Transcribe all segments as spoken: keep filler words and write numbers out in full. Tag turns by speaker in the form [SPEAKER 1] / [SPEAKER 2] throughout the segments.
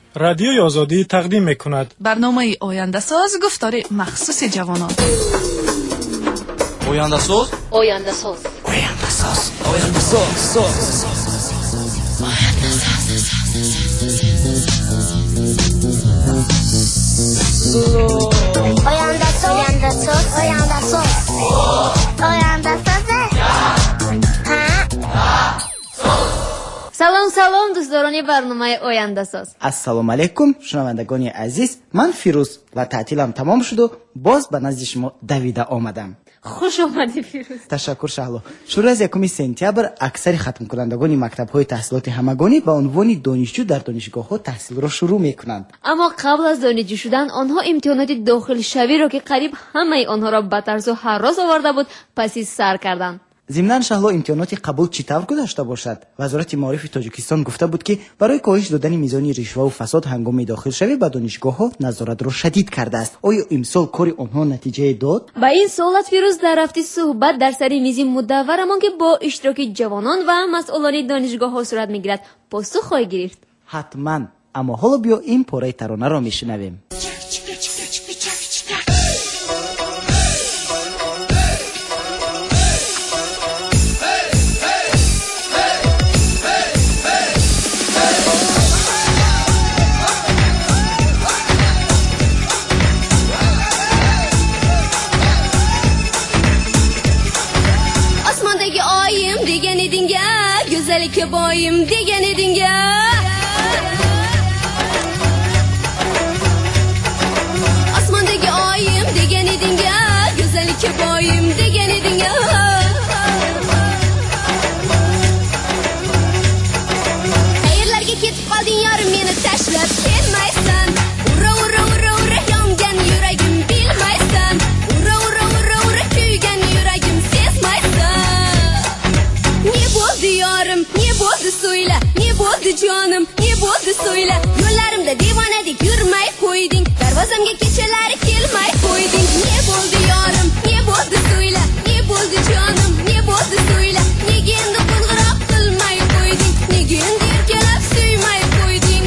[SPEAKER 1] رادیوی آزادی تقدیم میکند
[SPEAKER 2] برنامه آینده ساز گفتار مخصوص جوانان.
[SPEAKER 3] آینده ساز
[SPEAKER 4] آینده ساز
[SPEAKER 3] آینده ساز آینده ساز
[SPEAKER 4] آینده ساز آینده ساز آینده ساز آینده ساز.
[SPEAKER 5] سلام سلام دوستداران برنامه آینده ساز.
[SPEAKER 6] السلام علیکم شنوندگان عزیز، من فیروز و تعطیلم تمام شد و باز به نزد شما دویده آمدم.
[SPEAKER 5] خوش آمدی فیروز.
[SPEAKER 6] تشکر شهلا. شروع از یکم سپتامبر اکثر ختم کنندگان مکتب‌های تحصیلات همگانی به عنوان دانشجو در دانشگاه‌ها تحصیل را شروع می‌کنند.
[SPEAKER 5] اما قبل از دانشجو شدن آنها امتحانات داخل شوی را که قریب همه آنها را به طرز و هراس آورده بود پسی سر کردند.
[SPEAKER 6] ضمناً شهلا امتحانات قبول چطور گذشته باشد؟ وزارت معارف تاجیکستان گفته بود که برای کاهش دادن میزان رشوه و فساد هنگام داخل شوی به دانشگاه‌ها نظارت را شدید کرده است. آیا امسال کار آنها نتیجه داد؟
[SPEAKER 5] با این سوالات فیروز در هفته صحبت در سر میز مدورمان که با اشتراک جوانان و مسئولان دانشگاه‌ها صورت می‌گیرد پاسخ خواهی گرفت.
[SPEAKER 6] حتماً. اما حالا بیا این پاره ترانه را میشنویم.
[SPEAKER 7] که بایم دیگه ندینگه آسمان دیگه آیم دیگه ندینگه güzeli که بایم دیگه ندینگه hayırlarga ketib qolding yorim meni tashlab kelmaysan ura ura ura ura yongan yuragim bilmaysan ura ura ura ura kuygan yuragim sezmaysan ne bo'ldi yorim söyle ne bo'ldi jonim ne bo'ldi söyle yo'llarimda devonadek yurmay qo'yding darvozamga kechalari kelmay qo'yding ne bo'ldi yorim ne bo'ldi söyle ne bo'ldi jonim ne bo'ldi söyle nega endi qo'ng'iroq qilmay qo'yding nega endi erkalab suymay qo'yding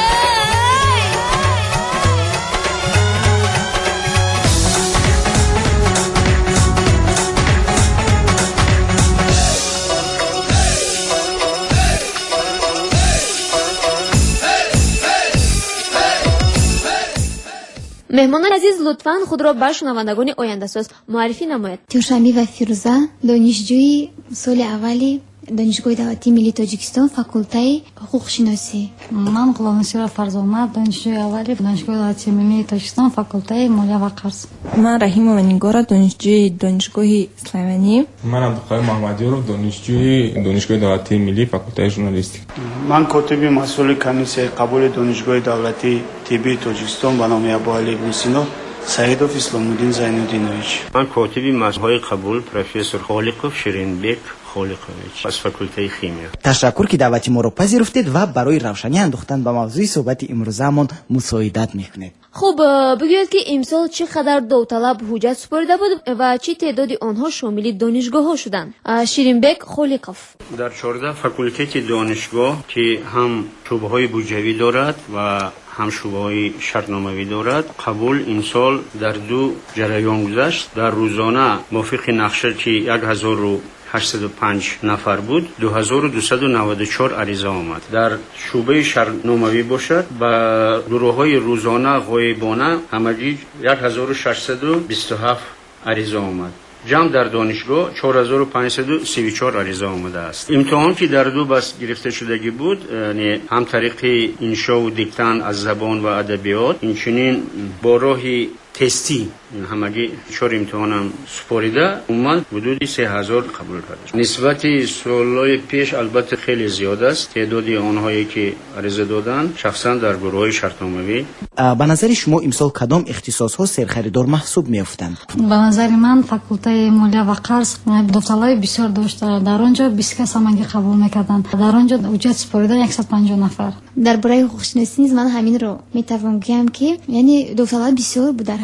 [SPEAKER 5] مهمان عزیز لطفاً خود را بر شنوندگان آینده ساز معرفی نمایید.
[SPEAKER 8] تیوشامی و فیروزه دانشجوی سال اولی دانشگاه دولتی ملی تاجیکستان فاکولته حقوق شناسی.
[SPEAKER 9] من غلامنصیره فرزامد دانشجوی اولی دانشگاه دولتی ملی تاجیکستان فاکولته مالیه و قرض.
[SPEAKER 10] من رحیم امینگارا دانشجوی دانشگاه اسلامی.
[SPEAKER 11] من عبدالقادر محمدیارov دانشجوی دانشگاه دولتی ملی فاکولته ژورنالیستیک.
[SPEAKER 12] من کاتبی مسئول کمیسیون قبول دانشگاه دولتی طبی تاجیکستان به نام ابو علی بوسینو سعیدوف اسلام‌الدین زین‌الدینویچ.
[SPEAKER 13] من کاتبی مسئول قبول پروفسور خالقوف شیرینبک خالقویچ از فاکولته شیمیا.
[SPEAKER 6] تشکر که دعوت ما را پذیرفتید و برای روشنی انداختن به موضوع صحبت امروزمان مساعدت میکنید.
[SPEAKER 5] خب بگوید که امسال چقدر داوطلب حجت سپرده بود و چه تعدادی آنها شامل دانشگاه ها شدند؟ شیرینبک خالقوف.
[SPEAKER 13] در چهارده فاکولته دانشگاه که هم شعبه‌های بودجه‌ای دارد و هم شعبه‌های شرطنامه‌ای دارد قبول این سال در دو جریان گذشت. در روزانه موافق نقشه که هزار و هشتصد و پنج نفر بود دو هزار و دویست و نود و چهار عریضه آمد. در شعبه شرطنامه‌ای باشد با گروه‌های روزانه غایبانه همگی هزار و ششصد و بیست و هفت عریضه آمد. جمع در دانشگاه چهار هزار و پانصد و سی و چهار عریضه آمده است. امتحان که در دو بس گرفته شدگی بود، یعنی هم طریق انشا و دیکتن از زبان و ادبیات، اینچنین با راه تستی همگی چهار امتحان هم سپاریده اومد حدود سه هزار قبول کرده. نسبت سالهای پیش البته خیلی زیاد است. تعداد آنهایی که عریضه دادن شخصا در گروه‌های شرطنامه‌ای.
[SPEAKER 6] به نظر شما امسال کدام اختصاص‌ها سرخریدار محسوب می‌افتند؟
[SPEAKER 9] به نظر من فاکولته مالیه و قرض داوطلبای بسیار داشته. در آنجا بیست کس هم قبول می‌کردند. در آنجا حجت سپاریده صد و پنجاه نفر.
[SPEAKER 8] درباره حقوق شناسی من همین رو می‌توانم بگم که یعنی داوطلب بسیار بود در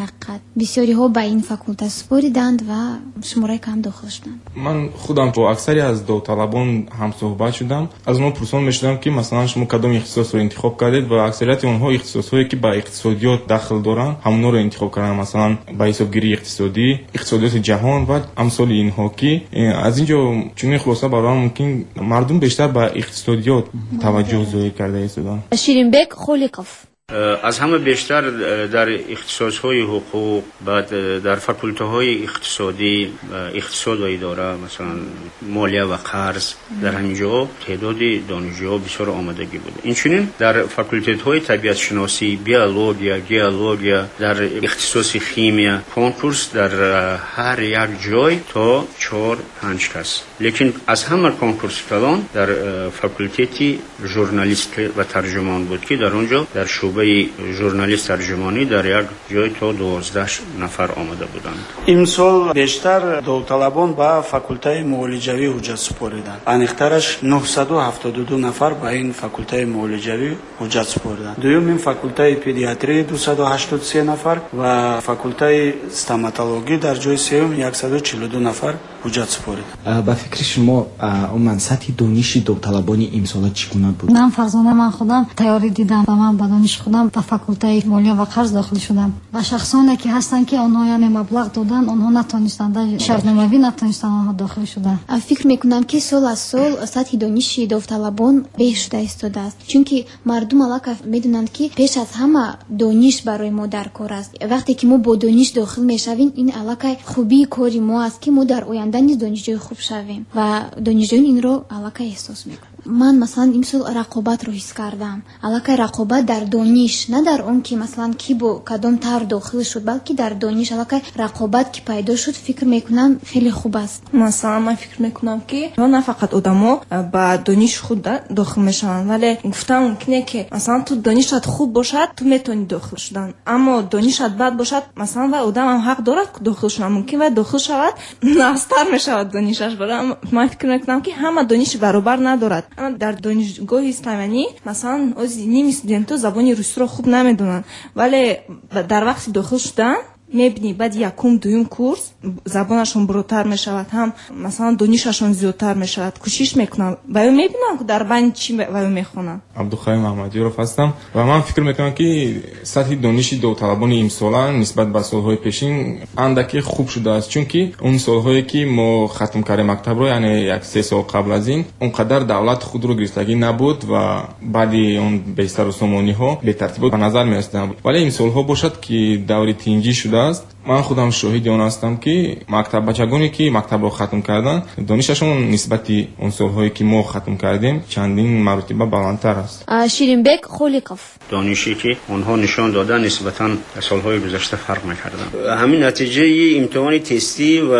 [SPEAKER 8] حقیقت بسیاری ها به این فاکولته سپردند و شماره کم داخل شدند.
[SPEAKER 11] من خودم با اکثری از داوطلبان هم صحبت شدم. از اونها پرسان می‌شدم که مثلا شما کدام اختصاص رو انتخاب کردید و اکثریت اونها اختصاصایی که با اقتصادیات داخل دارن همونا رو انتخاب کردن، مثلا با حسابگیری اقتصادی، اقتصادیات جهان و امثال اینها. که از اینجا چون خلاصه برام ممکن مردم بیشتر با اقتصادیات توجه ظاهر کرده ایستادن.
[SPEAKER 5] شیرینبک خولیقوف
[SPEAKER 13] از همه بیشتر در اختصاص‌های حقوق، بعد در فاکولته‌های اقتصادی، اقتصاد و اداره، مثلا مالیه و قرض، در همینجا تعداد دانشجوها بسیار آمادگی بود. اینچنین در فاکولته‌های طبیعت شناسی، بیولوژی، ژئولوژی، در اختصاص شیمی، کنکورس در هر یک جای تا چهار پنج کس. لیکن از همه کنکورس کلان در فاکولته ژورنالیست و ترجمان بود که در اونجا در شعبه ژورنالیست ترجمانی در یک جای تا دوازده نفر آمده بودند. امسال بیشتر داوطلبان با فاکولته معالجوی حجت سپردند. انیخترش نهصد و هفتاد و دو نفر با این فاکولته معالجوی حجت سپردند. دوم فاکولته پدیاتری دویست و هشتاد و سه نفر و فاکولته استوماتولوژی در جای سوم صد و چهل و دو نفر حجت سپرد.
[SPEAKER 6] با فکر شما عموما سطح دانش داوطلبان امسال چگونه بود؟
[SPEAKER 9] من فرزانه من خودم تیاری دیدم و من با دانش خودم به فاکولته مالیه و قرض داخل شدم و شخصانی که هستن که آنها یعنی مبلغ دادن آنها نتونستند شرطنامه‌ای نتونستند آنها داخل شدن.
[SPEAKER 8] فکر میکنم که سال از سال سطح دانش داوطلبان بهتر شده ایستاده است، چون که مردم علاقه میدونند که پیش از همه دانش برای ما در کار است. وقتی که ما با دانش داخل میشویم این علاقه خوبی کاری ما است که ما در آینده نیز دانشجوی خوب شویم و دانشجویان این رو علاقه احساس میکنند. من مثلا امسال رقابت رو حس کردم، علاقه رقابت در دانش، نه در اون که مثلا کی با کدام تر داخل شد، بلکه در دانش علاقه رقابت که پیدا شد فکر میکنم خیلی خوب است.
[SPEAKER 10] مثلا من فکر میکنم که نه فقط آدما با دانش خود داخل میشن، ولی گفتم ممکنه که مثلا تو دانشت خوب باشد تو میتونی داخل شدن، اما دانشت بد باشد مثلا و آدم هم حق دارد که داخل شدن ممکن و داخل شود ناستر میشود دانشش. برای من فکر میکنم که همه دانش برابر ندارد. اما در دانشگاه اسلامی مثلا از نیم استودنتا زبان روسی رو خوب نمیدونن، ولی در وقت داخل شدن میبینی بعد یکم دوم کورس زبانشون بالاتر میشود، هم مثلا دانششون زیادتر میشود، کوشش میکنن و میبینم که در بین چی و میخونن.
[SPEAKER 11] عبدالخیر محمدیروف هستم و من فکر میکنم که سطح دانش داوطلبان امسال نسبت به سالهای پیشین اندکی خوب شده است، چون که اون سالهایی که ما ختم کردیم مکتب رو، یعنی یک سه سال قبل از این اونقدر دولت خود رو گرفتگی نبود و بعد اون بیشتر سامانی ها به ترتیب به نظر میرسیدن، ولی این سالها باشد که دوره تینجی شده است. من خودم شاهد اون هستم که مکتب بچگانی که مکتب رو ختم کردن دانششون نسبت اون سالهایی که ما ختم کردیم چندین مرتبه بالاتر است.
[SPEAKER 5] شیرینبک خولیقوف
[SPEAKER 13] دانشی که اونها نشان دادن نسبتا سالهای گذشته فرق می‌کردن. همین نتیجه امتحان تستی و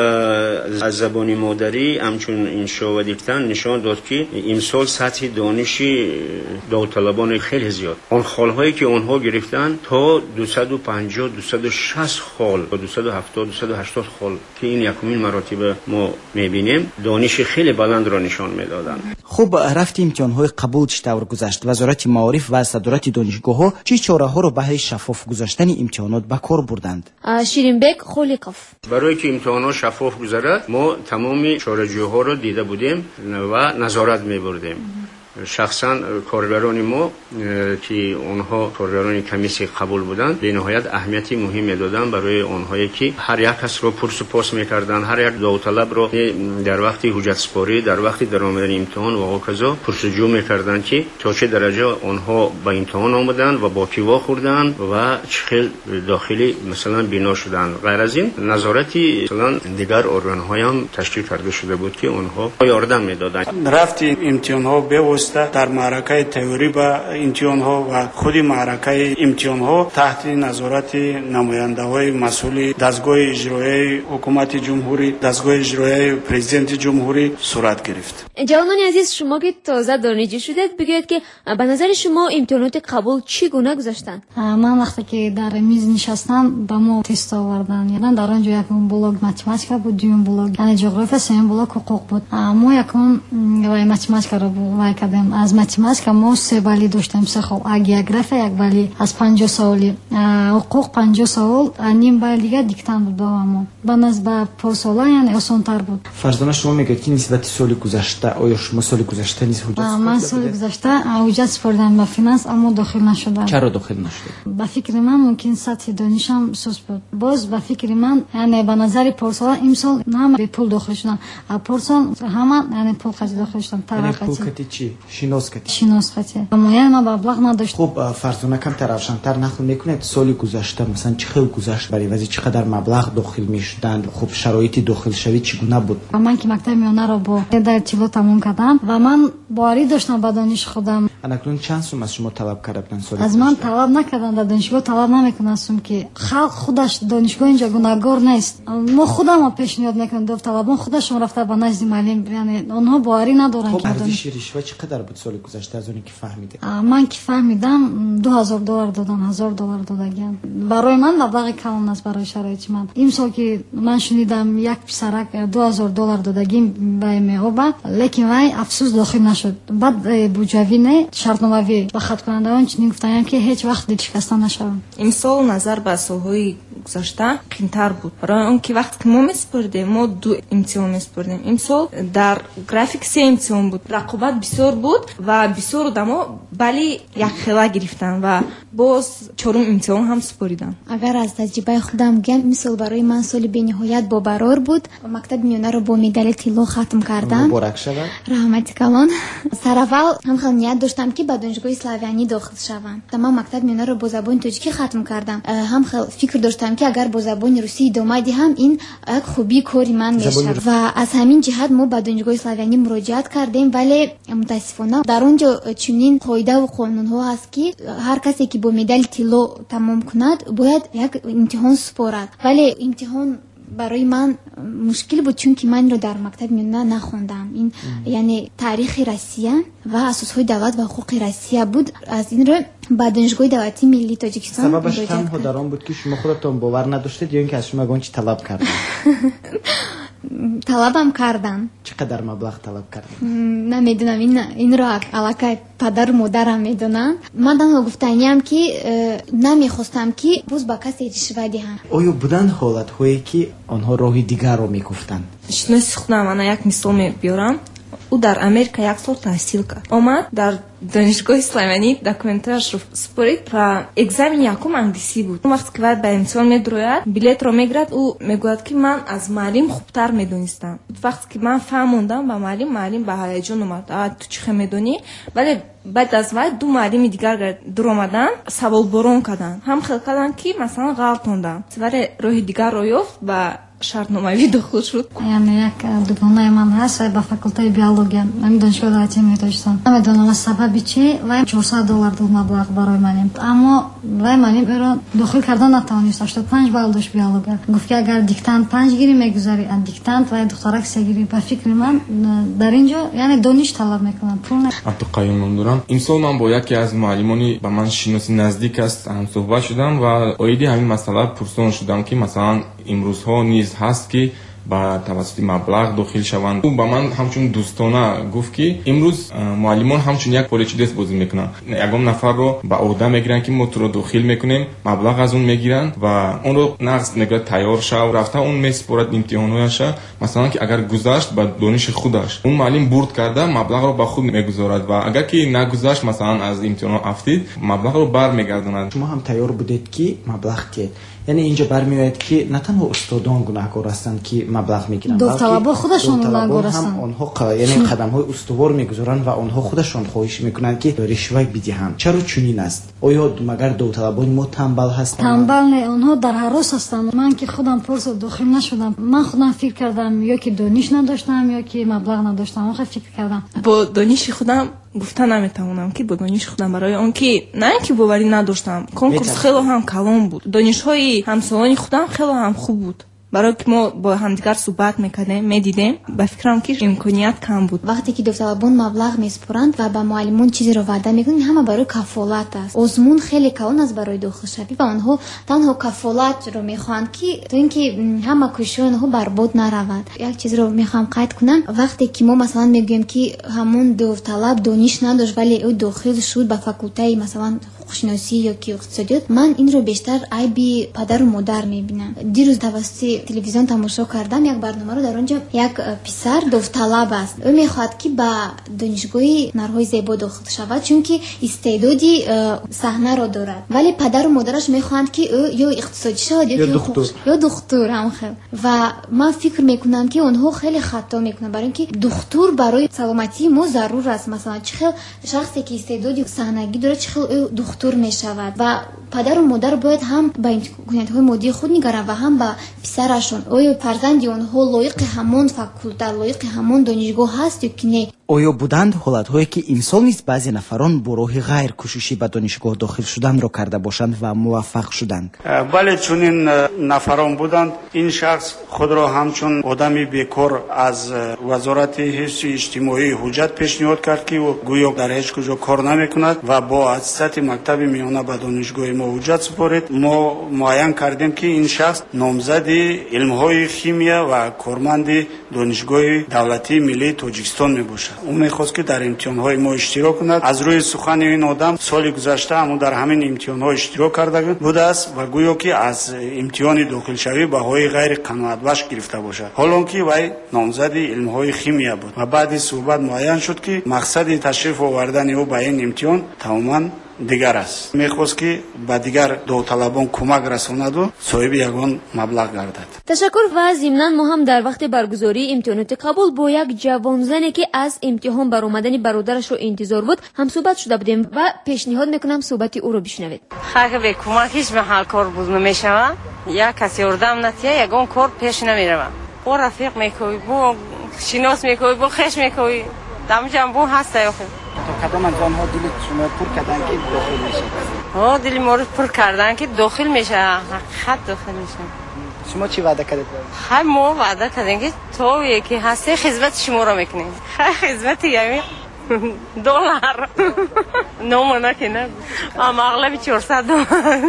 [SPEAKER 13] از زبان مادری همچون انشا و دیکتن نشان داد که امسال سطح دانشی داوطلبان خیلی زیاد، اون خالهایی که اونها گرفتن تا دویست و پنجاه دویست و شصت خال و دویست و هفتاد دویست و هشتاد خال که این یکمین مراتب ما می‌بینیم دانش خیلی بلند را نشان میدادن.
[SPEAKER 6] خوب رفت امتحان‌های قبول چطور گذشت؟ وزارت معارف و صدارت دانشگاه‌ها چه چاره‌ها را برای شفاف گذاشتن امتحانات به کار بردند؟
[SPEAKER 5] شیرینبک خولیقوف
[SPEAKER 13] برای که امتحانات شفاف گذرد ما تمامی چاره‌جویی‌ها را دیده بودیم و نظارت می‌بردیم. شخصا کارگران ما که اونها کارگران کمیسی قبول بودند به نهایت اهمیتی مهمی دادن برای اونهایی که هر یک کس رو پرس و پاس میکردن، هر یک داوطلب رو در وقت حجت سپاری در وقت در آمدن امتحان و کذا پرسجو میکردن که تا چه درجه اونها با امتحان آمدن و با کی واخوردن و چه داخلی مثلا بنا شدن. غیر از این نظارتی مثلا دیگر ارگان‌های هم تشکیل کرده شده بود که اونها یاردم میدادن.
[SPEAKER 12] رفتیم امتحان‌ها به در معرکه تئوری با امتحان ها و خود معرکه امتحان ها تحت نظارت نماینده های مسئول دستگاه اجرایی حکومت جمهوری، دستگاه اجرایی پرزیدنت جمهوری صورت گرفت.
[SPEAKER 5] جوانان عزیز، شما که تازه دانشجو شدید بگویید که به نظر شما امتحانات قبول چگونه گذشتند؟
[SPEAKER 9] من وقتی که در میز نشستم به ما تست آوردن، یعنی در آنجا یکم بلاک متماتیکا بود، دوم بلاک یعنی جغرافیا، سوم بلاک حقوق بود. ما یکم متماتیکا رو بود кардем. Аз математика мо се балӣ доштем, се хол. А география як балӣ, аз панҷоҳ саволи ҳуқуқ панҷоҳ савол, ним балӣ дигар диктант буд ба мо. Ба нас ба посола яъне осонтар буд.
[SPEAKER 6] Фарзона шумо мегӯед ки нисбати соли гузашта, оё шумо соли гузашта низ ҳуҷҷат супорда?
[SPEAKER 9] Ман соли гузашта ҳуҷҷат супордам ба финанс, аммо дохил нашудам.
[SPEAKER 6] Чаро дохил нашуд?
[SPEAKER 9] ба фикри ман мумкин сатҳи донишам суст буд. Боз ба фикри ман яъне ба назари порсола имсол ҳама бепул дохил шудам. А порсол ҳама яъне пул қати дохил шудам.
[SPEAKER 6] Пул қати чӣ? Шинос қати?
[SPEAKER 9] Шинос қати. Аммо яъне ман маблағ надоштам.
[SPEAKER 6] Хуб, Фарзона камтар равшантар нақл мекунед соли гузашта масалан чӣ хел гузашт бар эвази чӣ қадар маблағ дохил мешуданд? Хуб, шароити дохилшавӣ чӣ гуна буд?
[SPEAKER 9] Ман ки мактаби миёнаро бо дар тилло тамом кардам ва ман боварӣ доштам ба дониши худам.
[SPEAKER 6] Анакнун чанд сум аз шумо талаб карда буданд соли гузашта?
[SPEAKER 9] Аз ман талаб накарданд, дар донишгоҳ талаб намекунанд сум ки халқ худаш донишгоҳ инҷо гунahгор нест. Мо худамро пешниҳод мекунем, давталабон худашон рафта ба назди маълим, яъне онҳо боварӣ надоранд ки
[SPEAKER 6] арзиши ришва чӣ қадар буд соли гузашта аз оне ки фаҳмидед?
[SPEAKER 9] Ман ки фаҳмидам ду ҳазор доллар додан, ҳазор доллар додагианд. Барои ман маблағи калон аст барои шароити ман. Имсол ки ман шунидам як писарак ду ҳазор доллар додагӣ вай меобад, лекин вай афсӯс дохил нашуд. Баъд буҷавӣ не шартномавӣ ба хаткунандаон чунин гуфтаям ки ҳеҷ вақт дилшикаста нашавам.
[SPEAKER 10] имсол назар ба солҳои гузашта қимтар буд, барои он ки вақте ки мо месупордем, мо ду имтиҳон месупордем. имсол дар график се имтиҳон буд, рақобат бисёр буд ва бисёр одамо бали якхела гирифтанд ва боз чорум имтиҳон ҳам супориданд.
[SPEAKER 8] агар аз таҷрибаи худам гӯям, мисол барои ман соли бениҳоят бобарор буд. Мактаби миёнаро бо медали тилло хатм кардам.
[SPEAKER 6] муборак шавад.
[SPEAKER 8] раҳмати калон. Сараввал ҳамхел ният доштам ки ба донишгоҳи славянӣ дохил шавам. Ман мактаби миёнаро бо забони тоҷикӣ хатм кардам. ҳамхел фикр доштам ки агар бо забони русӣ идома диҳам, ин як хубии кори ман мешавад. ва аз ҳамин ҷиҳат мо ба донишгоҳи славянӣ муроҷиат кардем, вале мутаассифона дар он ҷо чунин қоидаву қонунҳо ҳаст ки ҳар касе ки бо медали тилло тамом кунад бояд як имтиҳон супорад. вале имтиҳон барои ман мушкил буд, чунки ман инро дар мактаби миёна нахондам. ин яъне таърихи Россия ва асосҳои давлат ва ҳуқуқи Россия буд. аз ин рӯ ба донишгоҳи давлатии миллии Тоҷикистон
[SPEAKER 6] сабабаш танҳо дар он буд ки шумо худатон бовар надоштед ё ин ки аз шумо ягон чӣ талаб карданд?
[SPEAKER 8] талабам кардан.
[SPEAKER 6] чӣ қадар маблағ талаб карданд?
[SPEAKER 8] намедонам, инро аллакай падару модарам медонанд. ман танҳо гуфтаниам ки намехостам ки боз ба касе ришва диҳам.
[SPEAKER 6] оё буданд ҳолатҳое ки онҳо роҳи дигарро мегуфтанд?
[SPEAKER 10] шиноси худам ана як мисол мебиёрам. ӯ дар Америка як сол таҳсил кард. омад дар донишгоҳи славянӣ документашро супорид ва экзамени якум англисӣ буд. вақте ки вай ба имтиҳон медрояд, билетро мегирад, ӯ мегӯяд ки ман аз маълим хубтар медонистам. вақте ки ман фаҳмондам ба маълим, маълим ба ҳаяҷон омад: а ту чӣ хел медонӣ? вале баъд аз вай ду маълими дигар дуромаданд, саволборон карданд. ҳам хел карданд ки масалан ғалат хондам, вале роҳи дигарро ёфт ба шартномавӣ дохил шуд.
[SPEAKER 9] яъне як дугонаи ман ҳаст, вай ба факултаи биология ҳамин донишгоҳи давлатии миллии Тоҷикистон. намедонам аз сабаби чӣ вай чорсад доллар дод маблағ барои маним, аммо вай маним ӯро дохил карда натавонист. ҳаштод и панҷ балл дошт биология. гуфт ки агар диктант панҷ гирӣ мегузарӣ, а диктант вай духтарак се гирӣ. ба фикри ман дар ин ҷо яъне дониш талаб мекунад, пул не.
[SPEAKER 11] абдуқайюм ном дорам. имсол ман бо яке аз муаллимони ба ман шиноси наздик аст ҳамсуҳбат шудам ва оиди ҳамин масъала пурсон шудам ки масалан имрӯзҳо низ ҳаст ки ба тавассути маблағ дохил шаванд. ӯ ба ман ҳамчун дӯстона гуфт ки имрӯз муаллимон ҳамчун як поличидес бозӣ мекунанд. ягон нафарро ба оҳда мегиранд ки мо туро дохил мекунем, маблағ аз он мегиранд ва онро нағз мегӯяд тайёр шав, рафта он месупорад имтиҳонҳояша. масалан ки агар гузашт ба дониши худаш, он муаллим бурд карда маблағро ба худ мегузорад ва агар ки нагузашт, масалан аз имтиҳонҳо афтид, маблағро бармегардонад.
[SPEAKER 6] шумо ҳам тайёр будед ки маблағ тиед? яъне инҷо бармеояд ки на танҳо устодон гунаҳкор ҳастанд ки маблағ мегиранд,
[SPEAKER 9] довталабо худашон гунаҳкор ҳастанд.
[SPEAKER 6] онҳо яъне қадамҳои устувор мегузоранд ва онҳо худашон хоҳиш мекунанд ки ришва бидиҳанд. чаро чунин аст? оё магар довталабони мо танбал ҳастанд?
[SPEAKER 9] танбал не, онҳо дар ҳарос ҳастанд. ман ки худам порсо дохил нашудам, ман худам фикр кардам ё ки дониш надоштам ё ки маблағ надоштам. охир фикр кардам
[SPEAKER 10] бо дониши худам гуфта наметавонам ки бо дониши худам, барои он ки на ин ки боварӣ надоштам, конкурс хело ҳам калон буд. донишҳои ҳамсолони худам хело ҳам хуб буд. برای که ما با همدیگر صحبت میکردیم میدیدیم به فکرم که امکانیت کم بود.
[SPEAKER 8] وقتی که داوطلبان مبلغ میسپرند و به معلمان چیزی رو وعده میکنن همه برای کفالت است. آزمون خیلی کلان است برای داخل شوی و آنها تنها کفالت رو میخوان که تو اینکه همه کوشش آنها برباد نرود. یک چیز رو میخوام قید کنم، وقتی که ما مثلا میگیم که همون داوطلب دانش نداشت ولی او داخل شد به فاکولته مثلا حقوق‌شناسی یا که اقتصادیات، من این رو بیشتر عیب پدر و مادر میبینم. دیروز توسط تلویزیون تماشا کردم یک برنامه رو، در اونجا یک پسر داوطلب است، او میخواد که به دانشگاه هنرهای زیبا داخل شود چون که استعدادی صحنه را دارد، ولی پدر و مادرش میخواند که او یا اقتصادی شود یا دکتر یا دکتر هم خیلی. و من فکر میکنم که اونها خیلی خطا میکنن، برای اینکه دکتر برای سلامتی ما ضرور است. مثلا چه شخصی که استعدادی صحنگی داره چه دکتر میشود و پدر و مادر باید هم به امکانات‌های مادی خود نگرند و هم به پسرشون آیا فرزند اونها لایق همون فاکولته لایق همون دانشگاه هست یا که نه.
[SPEAKER 6] آیا بودند حالت‌هایی که امسال نیز بعضی نفران با راه غیر کوششی به دانشگاه داخل شدن را کرده باشند و موفق شدند؟
[SPEAKER 12] بله چنین نفران بودند. این شخص خود را همچون آدمی بیکار از وزارت حفظ اجتماعی حجت پیشنهاد کرد که او گویا در هیچ کجا کار نمی‌کند و با اتستات مکتب میانه به دانشگاه ما حجت سپارید. ما معین کردیم که این شخص نامزد علم‌های شیمیا و کارمند دانشگاه دولتی ملی تاجیکستان میباشد. اون میخواست که در امتحان‌های ما اشتراک کند. از روی سخن این آدم سال گذشته هم در همین امتحان‌ها اشتراک کرده بوده است و گویا که از امتحان داخل شوی بهای غیر قناعت بخش گرفته باشد، حالان که وی نامزد علم‌های شیمیا بود و بعد صحبت معین شد که مقصد تشریف آوردن او به این امتحان تماماً دیگر است. میخواست که به دیگر داوطلبان کمک رساند و صاحب یگان مبلغ گردد.
[SPEAKER 5] تشکر. و ضمناً ما هم در وقت برگزاری امتحانات قبول با یک جوان زنی که از امتحان برآمدن برادرش رو انتظار بود هم صحبت شده بودیم و پیشنهاد میکنم صحبت او رو بشنوید.
[SPEAKER 14] خیلی به کمک هیچ محل کار بود نمیشوه، یک کسی اردم نتیه یگان کار پیش نمیروه. با رفیق میکوی، با شناس میکوی، با خش میکوی، دم جنب بو هسته آخه.
[SPEAKER 6] تا کدام از آنها دل شما پر کردن که داخل میشه؟
[SPEAKER 14] ها دل ما رو پر کردن که داخل میشه، حقیقت داخل میشه.
[SPEAKER 6] شما چی وعده کردید؟
[SPEAKER 14] خیلی ما وعده کردیم که تو یکی هستی خدمت شما رو میکنیم. خیلی خدمت یمی دلار نمونه که نه اما اغلبی چهارصد دلار.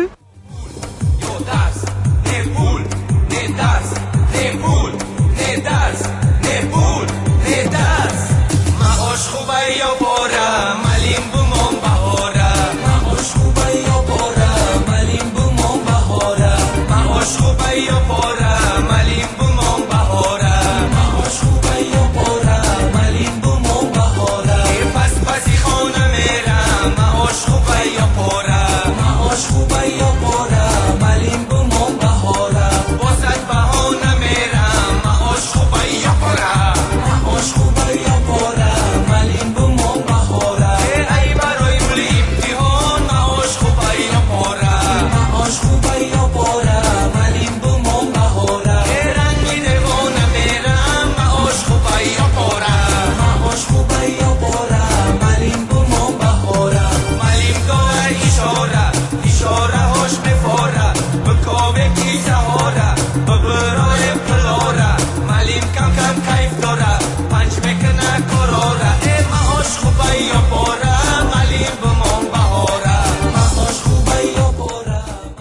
[SPEAKER 3] معاش خوبه یا باره ملیم بومون بهاره، معاش خوبه یا باره ملیم بومون بهاره، معاش خوبه یا باره ملیم بومون بهاره، معاش خوبه یا باره ملیم بومون بهاره. پس پسی خانه میرم معاش خوبه یا باره، معاش خوبه یا باره ملیم بومون بهاره. واسه بهانه میرم معاش خوبه یا باره، معاش خوبه یا باره ملیم بومون بهاره. ای برای پول امتحان معاش خوبه یا باره، معاش خوبه یا باره ملیم بومون بهاره. رنگی دیوانه میرم معاش خوبه یا باره، معاش خوبه یا باره ملیم بومون بهاره. ملیم داره اشاره اشاره هاش میفاره، بکاوه کی سهاره ببرای پلاره. ملیم کم کم کیف داره پنج میکنه کراره. ای معاش خوبه یا باره ملیم بومون بهاره، معاش خوبه یا باره.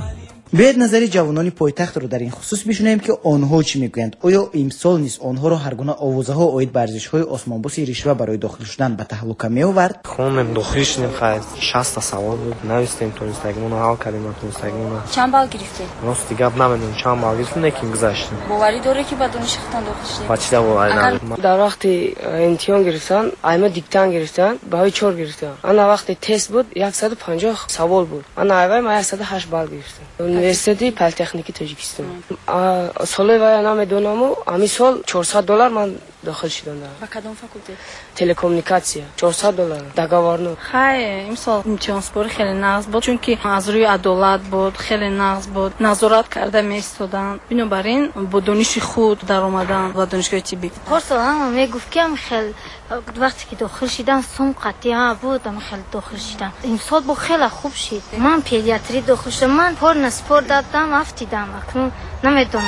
[SPEAKER 6] بیاید نظر جوانان پایتخت رو در این خصوص بشنویم که آنها چی میگویند. آیا امسال نیز آنها را هر گونه آوازه ها اوید به ارزش های آسمانبوس رشوه برای داخل شدن به تهلکه می آورد؟
[SPEAKER 15] خونم داخل شدیم خیلی شصت سوال بود، نوشتیم تونستگیمون رو حل کردیم تونستگیمون.
[SPEAKER 16] چند بال گرفتی؟
[SPEAKER 15] راستی گپ نمیدونم چند بال گرفتیم نکیم گذاشتیم.
[SPEAKER 16] باوری داره که با دانشگاه داخل شدی؟
[SPEAKER 15] بچه باوری ندارم. در وقت امتحان گرفتن ایما دیکتان گرفتن بهای چهار گرفتن. انا وقتی تست بود صد و پنجاه سوال بود. انا اول ما صد و هشت بال گرفتم. یونیورسیتی پلیتکنیکی تاجیکستان. سال وای نمیدونم امی سال چهارصد دلار من داخل شدم.
[SPEAKER 16] با کدام فاکولته؟
[SPEAKER 15] تلکومونیکاسیا چهارصد دلار دگاورنو.
[SPEAKER 16] خیلی امسال امتحان سپاری خیلی نقص بود چون که از روی عدالت بود، خیلی نقص بود، نظارت کرده میستادن، بنابراین با دانش خود در اومدن و دانشگاه طبی.
[SPEAKER 17] پارسال هم میگفت که خیلی وقتی که داخل شدن سوم قطعی بود هم خیلی داخل شدن. امسال با خیلی خوب شد. من پediاتری داخل شدم، من پر نسپور دادم افتیدم اکنون نمیدونم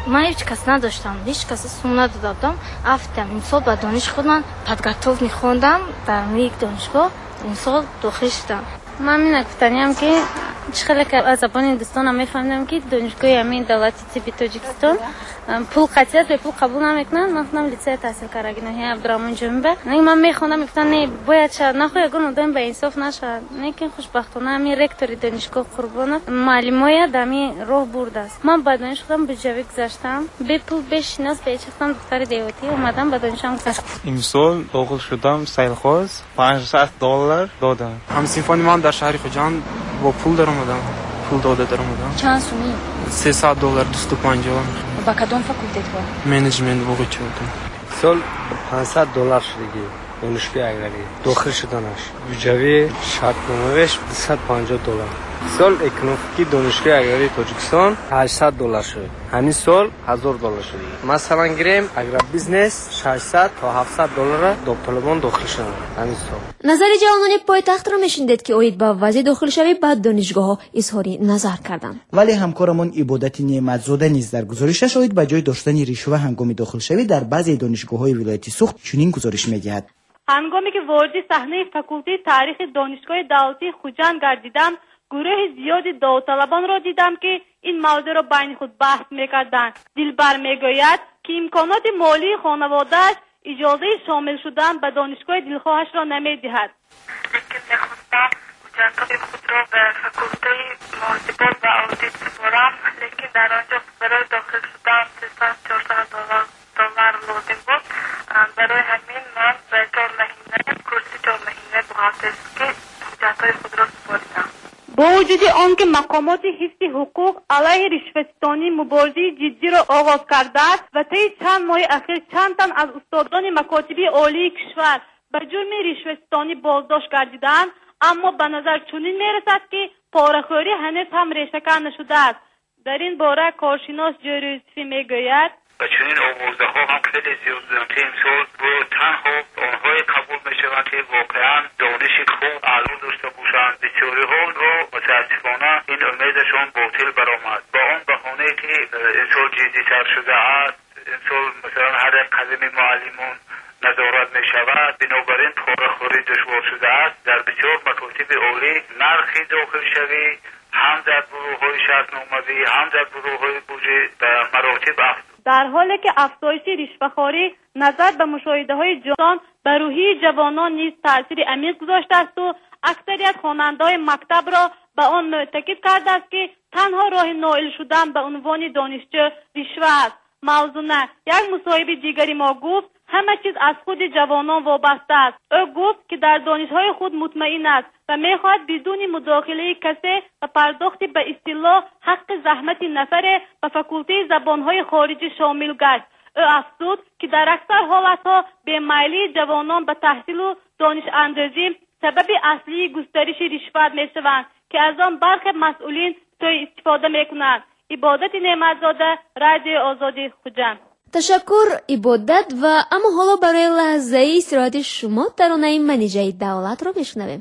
[SPEAKER 17] من هیچ کس نداشتم، هیچ کس سوم ندادم. رفتم امسال به دانش خودم подготовку میخوندم در یک دانشگاه. امسال داخل شدم. من می نگفتنیم که خیلی که از زبان هندوستان هم میفهمیدم که دانشگاه همین دولتی تیپی تاجیکستان پول قطعیت به پول قبول نمیکنن. من خودم لیسه تحصیل کردم نه عبدالرحمن جنبه. نه من میخوندم میگفتن نه باید شد نخواه اگر ندام به انصاف نشد. نه که خوشبختانه همین رکتوری دانشگاه قربان معلمای دمی راه برده است. من به دانش خودم به جوی گذاشتم به پول بشناس به چختم دختر دیوتی اومدم به دانشم گذاشتم.
[SPEAKER 18] امسال داخل شدم سیلخواز پانصد دلار دادم. همسینفانی من در شهر خوجان با پول در اومدم. پول داده در اومدم.
[SPEAKER 17] چند سومی؟
[SPEAKER 18] سیصد دلار دویست و پنجاه.
[SPEAKER 17] با کدوم فاکولته تو؟
[SPEAKER 18] منیجمنت واقع چودم.
[SPEAKER 19] سال پانصد دلار شدگی دانشگاه اگری داخل شدنش بجوی شرطنامه‌اش دویست و پنجاه دلار. سال اکنومیکی دانشگاه اگری تاجیکستان هشتصد دلار شد. همین سال هزار دلار شد. مثلا گریم اگر بیزنس ششصد تا هفتصد دلار داوطلبان داخل شدن همین سال.
[SPEAKER 5] نظر جوانان پایتخت را میشنیدید که اوید با وضع داخل شوی بعد دانشگاه‌ها اظهاری نظر کردند.
[SPEAKER 6] ولی همکارمون عبادت نعمتزاده نیز در گزارشش اوید به جای داشتن ریشوه هنگام داخل شوی در بعضی دانشگاه‌های ولایت سوخت چنین گزارش می‌دهد.
[SPEAKER 20] هنگامی که وارد صحنه فاکولته تاریخ دانشگاه دولتی خوجان گردیدم، گروه زیادی داوطلبان را دیدم که این موضوع را بین خود بحث می‌کردند. دلبر میگوید که امکانات مالی خانواده‌اش اجازه شامل شدن به دانشگاه دلخواهش را نمی‌دهد.
[SPEAKER 21] لیکن می‌خواستم جنبه خود را به فاکولته محاسبات و آدیت سپارم، لیکن در آنجا برای داخل شدن سیصد چهارصد دلار دلار لازم بود. برای همین من به چهار مهینه کورس چهار مهینه محاسبات حجت‌های خود را سپاریدم.
[SPEAKER 20] با وجود آنکه مقامات حفظ حقوق علیه رشوه‌ستانی مبارزه جدی را آغاز کرده است و طی چند ماه اخیر چند تن از استادان مکاتب عالی کشور به جرم رشوه‌ستانی بازداشت گردیدند، اما به نظر چنین می‌رسد که پاره‌خوری هنوز هم ریشه‌کن نشده است. در این باره کارشناس جوری یوسفی میگوید
[SPEAKER 22] و چنین آموزه‌ها هم خیلی زیاد بودند که امسال با تنها آنهای قبول می‌شوند که واقعا دانش خوب عالی داشته باشند. بسیاری‌ها را متاسفانه این امیدشان باطل برآمد با آن بهانه که امسال جدی‌تر شده است. امسال مثلا هر یک قدم معلمان نظارت می‌شود، بنابراین پاره‌خوری دشوار شده است. در بسیار مکاتب عالی نرخی داخل شوی هم در گروه‌های شرطنامه‌ای هم در گروه‌های بودجه در مراتب افزود.
[SPEAKER 20] در حالی که افزایش رشوه‌خواری نظر به مشاهده‌های جهان بر روحی جوانان نیز تأثیر عمیق گذاشته است و اکثریت خواننده‌های مکتب را به آن معتقد کرده است که تنها راه نائل شدن به عنوان دانشجو رشوه است. موضوع نه. یک مصاحبه دیگری ما گفت همه چیز از خود جوانان وابسته است. او گفت که در دانش‌های خود مطمئن است و می‌خواهد بدون مداخله کسی و پرداخت به اصطلاح حق زحمت نفر به فاکولته زبان‌های خارجی شامل گشت. او افزود که در اکثر حالت‌ها بی‌میلی جوانان به تحصیل و دانش اندازی سبب اصلی گسترش رشوت می‌شوند که از آن برخی مسئولین سوء استفاده می‌کنند. عبادت نعمتزاده، رادیو آزادی خوجان.
[SPEAKER 5] تشکر عبادت. و اما حالا برای لحظه استراحت شما ترانه منیژه دولت رو بشنویم.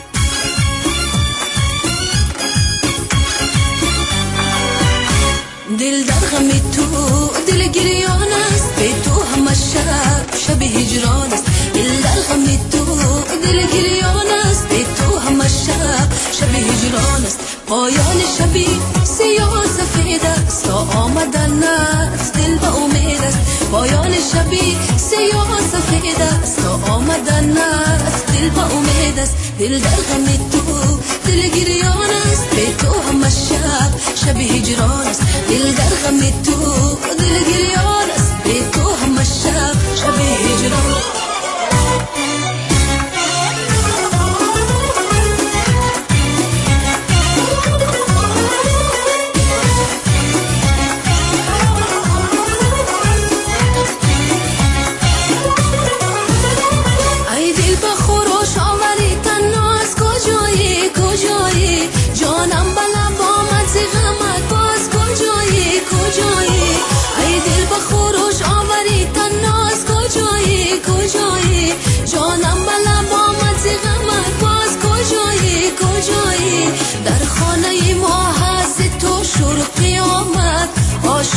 [SPEAKER 23] دل در غم تو دل گریان است، به تو همه شب شب هجران است. دل در غم تو دل گریان است، به تو همه شب شب هجران است. پایان شبی سیاه سفید است، تا آمدن است دل با امید است. پایان شبی سیاه سفید است، تا آمدن است دل با امید است. دل در غم تو دل گریان است، به تو همه شب شب هجران است. دل در غم تو دل گریان است، به تو همه شب شب هجران است. جانم بلا با من ز غمت باز کجایی کجایی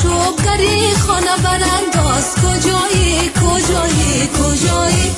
[SPEAKER 23] شوگری خانه برانداز کجایی کجایی کجایی.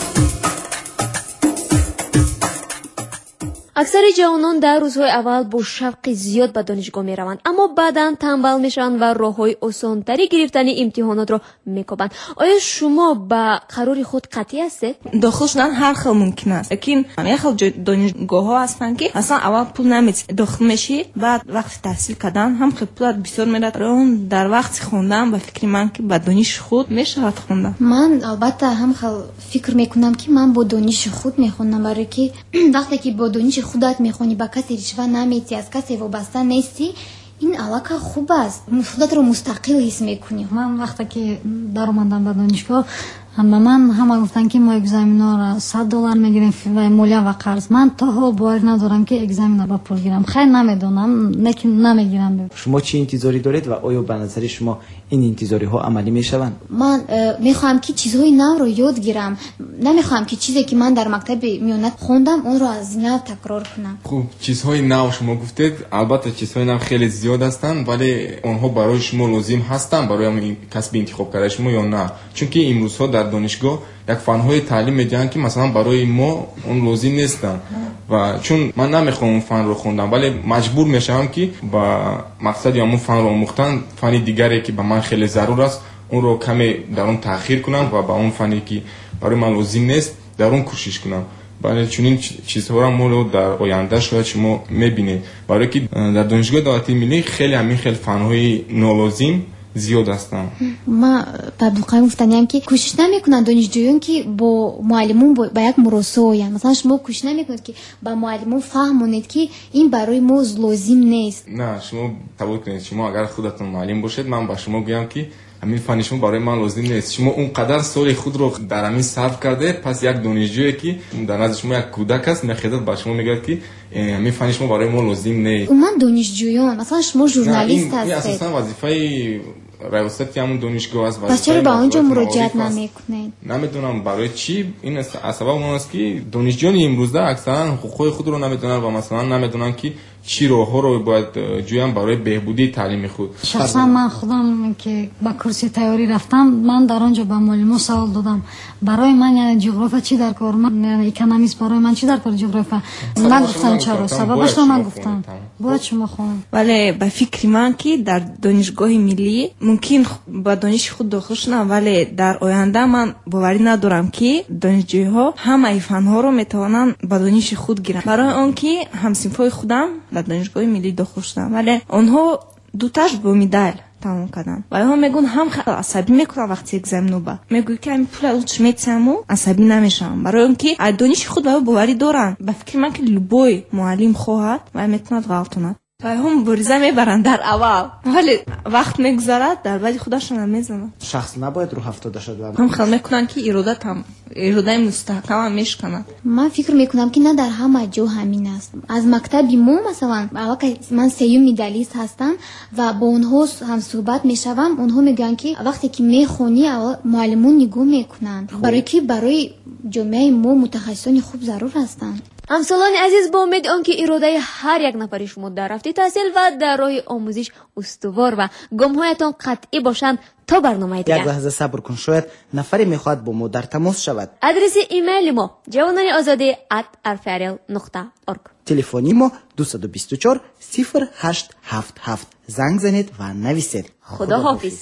[SPEAKER 5] اکثر جوانان در روزهای اول با شوق زیاد به دانشگاه می روند، اما بعداً تنبل می شوند و راههای آسان‌تری گرفتن امتحانات را می کوبند. آیا شما به قرار خود قطعی هستید؟
[SPEAKER 10] داخل شدن هر خیلی ممکن است، لیکن یک خیلی دانشگاه ها هستند که اصلا اول پول نمیدید داخل میشی، بعد وقتی تحصیل کردن هم خیلی پول بسیار میداد. اون در وقت خوندن به فکر من که با دانش خود میشود خوندن.
[SPEAKER 8] من البته هم خیلی فکر میکنم که من با دانش خود میخونم، برای که وقتی که با دانش خودت میخونی با کسی رشوه نمیتی، از کسی وابسته نیستی، این علاقه خوب است، خودت رو مستقل حس میکنی.
[SPEAKER 9] من وقتی که در اومدم به دانشگاه هم به من همه گفتن که ما اگزامینا را صد دلار میگیریم و مالیه و قرض. من تا حال باور ندارم که اگزامینا با پول گیرم. خیر نمیدونم، لیکن نمیگیرم.
[SPEAKER 6] شما چی انتظاری دارید و آیا به نظر شما این انتظاری ها عملی میشوند؟
[SPEAKER 8] من میخوام که چیزهای نو رو یاد گیرم، نمیخوام که چیزی که من در مکتب میونت خوندم اون رو از نو تکرار کنم.
[SPEAKER 11] خوب، چیزهای نو شما گفتید، البته چیزهای نو خیلی زیاد هستند، ولی اونها برای شما لازم هستند برای کسب انتخاب کردن شما یا نه؟ چون که امروزها در دانشگاه یک فن‌های تعلیم میدن که مثلا برای ما اون لازم نیستن و چون من نمیخوام اون فن رو خوندم، ولی مجبور میشم که با مقصد یا اون فن رو آموختن فن دیگری که به من خیلی ضرور است اون رو کمی در اون تأخیر کنم و با اون فنی که برای من لازم نیست در اون کوشش کنم. برای چون این چیزها رو ما در آینده شاید شما میبینید، برای که در دانشگاه دولتی ملی خیلی همین خیلی فن‌های نالازم زیاد هستن.
[SPEAKER 8] ما تبلیغ گفتنیم که کوشش نمیکنن دانشجویان که با معلمون با, با یک مراسم، مثلا شما کوشش نمیکنید که با معلمون فهمونید که این برای ما لازم نیست.
[SPEAKER 11] نه، شما قبول کنید شما اگر خودتون معلم باشید من با شما بگم که همین فن شما برای من لازم نیست. شما اونقدر سال خود رو در همین صرف کرده، پس یک دانشجویی که در نظر شما یک کودک است میخواد با شما میگه که همین فن شما برای ما لازم نیست.
[SPEAKER 8] من دانشجویان، مثلا شما ژورنالیست هستید.
[SPEAKER 11] این اساسا وظیفه ریاست همون دانشگاه است.
[SPEAKER 8] پس چرا با اونجا مراجعت نمیکنید؟
[SPEAKER 11] نمیدونم برای چی. این سبب اون است که دانشجویان امروزه اکثرا حقوق خود رو نمیدونن و مثلا نمیدونن که چی راه رو باید جویان برای بهبودی تعلیم خود.
[SPEAKER 9] شخصا من خودم که با کورس تئوری رفتم، من در آنجا با معلم سوال دادم برای من یعنی جغرافیا چی در کار، من یعنی اکونومیست برای من چی در کار جغرافیا. من گفتم چرا، سببش رو من گفتم باید شما خوندم.
[SPEAKER 10] ولی به فکر من که در دانشگاه ملی ممکن با دانش خود داخل شدم، ولی در آینده من باوری ندارم که دانشجوها همه فن‌ها رو میتوانن با دانش خود گیرن. برای آنکه همصنفای خودم در دانشگاه ملی داخل شدم، ولی آنها دوتاش با مدال تمام کردن. ولی هم میگن هم خیلی عصبی میکنن وقتی اگزم نوبه، میگن که این پول از میتسمو عصبی نمیشم، برای اینکه از دانش خود باوری دارن. به فکر من که لبوی معلم خواهد و میتوند غلط کنه و هم بریزه میبرن در اول، ولی وقت میگذرد در بعد خودشون هم میزنن.
[SPEAKER 6] شخص نباید رو هفتاده شد.
[SPEAKER 10] هم خیلی میکنن که ایرادت هم ایراده مستحکم هم میشکنن.
[SPEAKER 8] من فکر میکنم که نه در همه جا همین است. از مکتب ما مثلا اول من سیوم مدالیست هستم و با اونها هم صحبت میشوم، اونها میگن که وقتی که میخونی معلمون نگاه میکنن، برای که برای جامعه ما متخصصان خوب ضرور هستند.
[SPEAKER 5] همسالان عزیز، با امید آنکه اراده هر یک نفر شما در رفته تحصیل و در راه آموزش استوار و گام‌هایتان قطعی باشند تا برنامه دیگر.
[SPEAKER 6] یک لحظه صبر کن، شاید نفری میخواد با ما در تماس شود.
[SPEAKER 5] آدرس ایمیل ما جوانان آزادی ات ارفریل نقطه اورگ.
[SPEAKER 6] تلفنی ما دو دو چهار صفر هشت هفت هفت. زنگ زنید و نویسید.
[SPEAKER 5] خدا حافظ.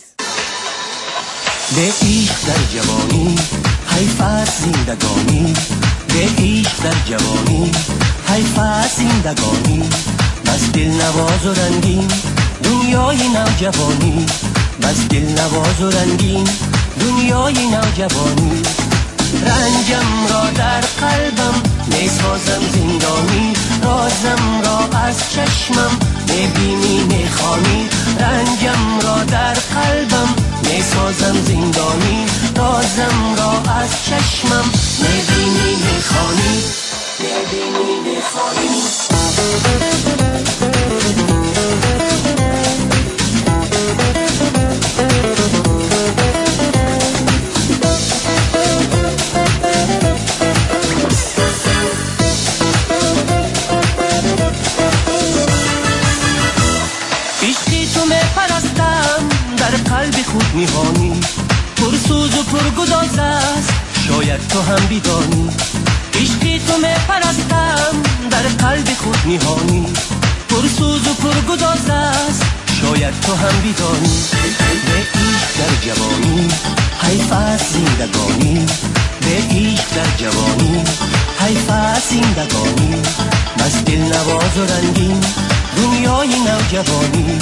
[SPEAKER 3] به عشق در جوانی حیف است زندگانی، به عشق در جوانی حیف است زندگانی، بس دل نواز و رنگین دنیای نوجوانی، بس دل نواز و رنگین دنیای نوجوانی. رنجم را در قلبم میسازم زندانی، رازم را از چشمم میبینی میخوانی. رنجم را در قلبم میسازم زندانی، رازم را از چشمم میبینی میخوانی، میبینی میخوانی.
[SPEAKER 1] خود میهانی، پرسوز و پرگداز است شاید تو هم بدانی. عشقی تو میپرستم در قلب خود میهانی، پرسوز و پرگداز است شاید تو هم بدانی. به عشق در جوانی حیف است زندگانی، به عشق در جوانی حیف است زندگانی. بس دل نواز و رنگین دنیای نوجوانی.